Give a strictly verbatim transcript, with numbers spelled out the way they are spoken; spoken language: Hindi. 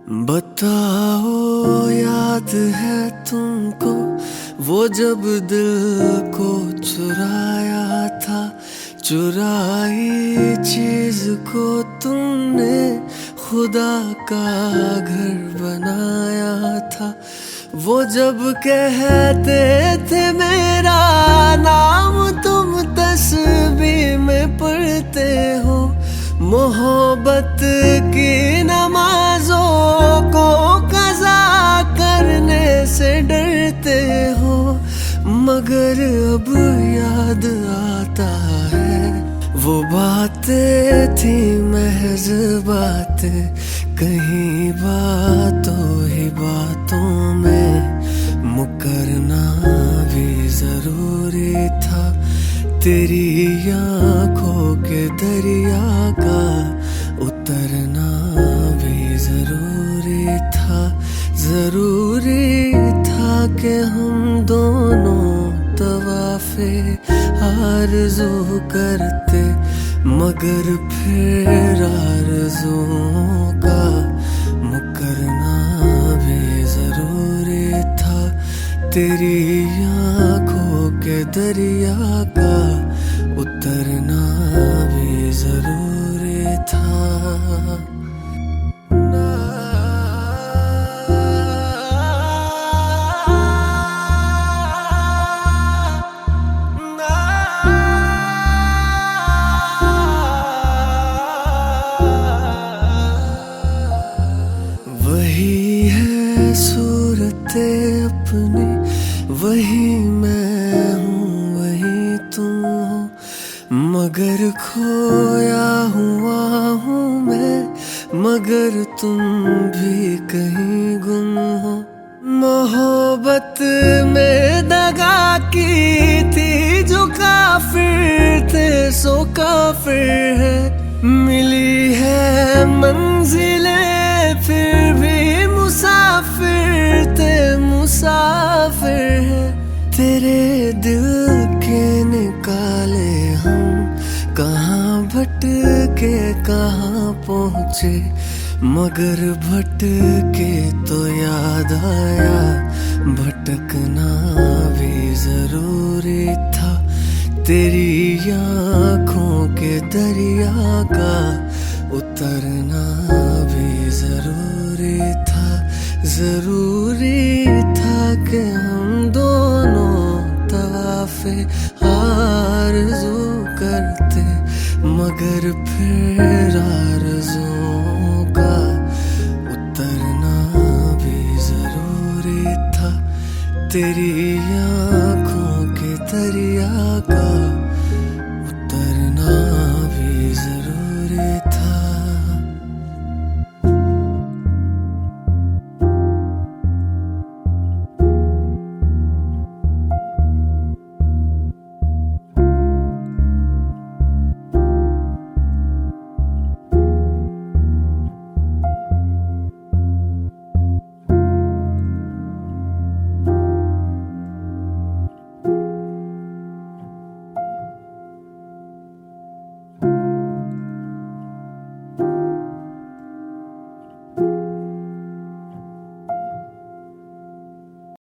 बताओ याद है तुमको वो जब दिल को चुराया था, चुराई चीज को तुमने खुदा का घर बनाया था। वो जब कहते थे मेरा नाम तुम तस्बीह में पढ़ते हो, मोहब्बत की नमाजों को कज़ा करने से डरते हो। मगर अब याद आता है वो बातें थी महज बातें, कहीं बातों ही बातों में मुकरना भी जरूरी था। तेरी आँखों के दरिया का उतरना भी जरूरी था। जरूरी था कि हम दोनों तवाफ़े आरज़ू करते, मगर फिर आरज़ुओं का मुकरना भी जरूरी था। तेरी आँखों के दरिया का उतरना भी जरूरी था। वही है सूरते अपनी, वही मैं हूँ वही तुम हो, मगर खोया हुआ हूँ मैं, मगर तुम भी कहीं गुम हो। मोहब्बत में दगा की थी जो काफिर थे सो काफिर है, मिली है मंजिलें फिर भी मुसाफिर थे मुसाफिर है। तेरे दिल के निकाले हम कहाँ भटके कहाँ पहुँचे, मगर भटके तो याद आया भटकना भी जरूरी था। तेरी आँखों के दरिया का उतरना भी जरूरी था। जरूरी था कि हम दोनों तवाफ़े आरज़ू करते, मगर फिर आरज़ुओं का उतरना भी जरूरी था। तेरी आँखों के दरिया का